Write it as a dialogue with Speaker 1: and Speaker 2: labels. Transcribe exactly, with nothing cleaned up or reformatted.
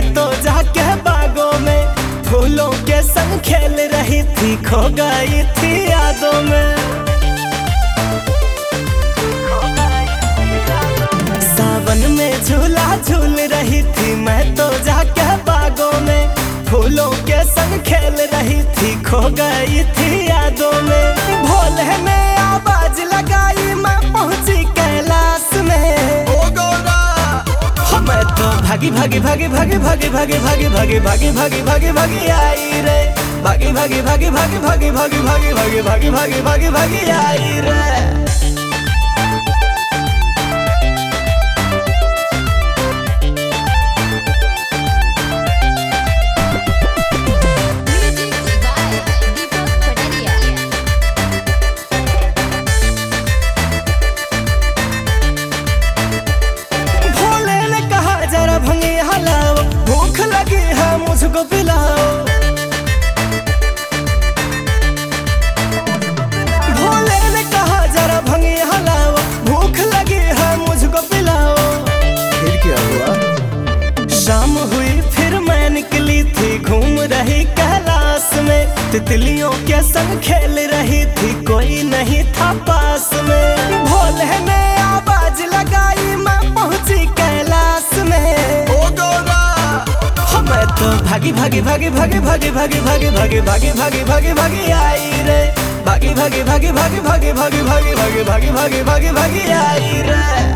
Speaker 1: मैं तो जाके बागों में फूलों के संग खेल रही थी, खो गई थी यादों में। सावन में झूला झूल रही थी, मैं तो जाके बागों में फूलों के संग खेल रही थी, खो गई थी यादों में। भोले ने आवाज लगाई, मैं पहुंची कैलाश में।
Speaker 2: ओ गौरा
Speaker 1: मैं तो भागी भागी भागी भागी भागी भागी भागी भागी भागी भागी भागी भागी आई रे, भागी भागी भागी भागी भागी भागी भागी भागी भागी भागी भागी भागी आई रे। भूख लगी है मुझको पिलाओ, भोले ने कहा जरा भंगी हलाओ, भूख लगी है मुझको पिलाओ।
Speaker 2: फिर क्या हुआ?
Speaker 1: शाम हुई फिर मैं निकली थी, घूम रही कैलाश में, तितलियों के संग खेल रही थी, कोई नहीं था पास में। भोले ने आवाज लगाई, मैं पहुंची कैलाश में।
Speaker 2: ओ गौरा
Speaker 1: मैं तो भागी भागी भागी भागी भागी भागी भागी भागी भागी भागी भागी भागी आई रे, भागी भागी भागी भागी भागी भागी भागी भागी भागी भागी भागी भागी आई रे।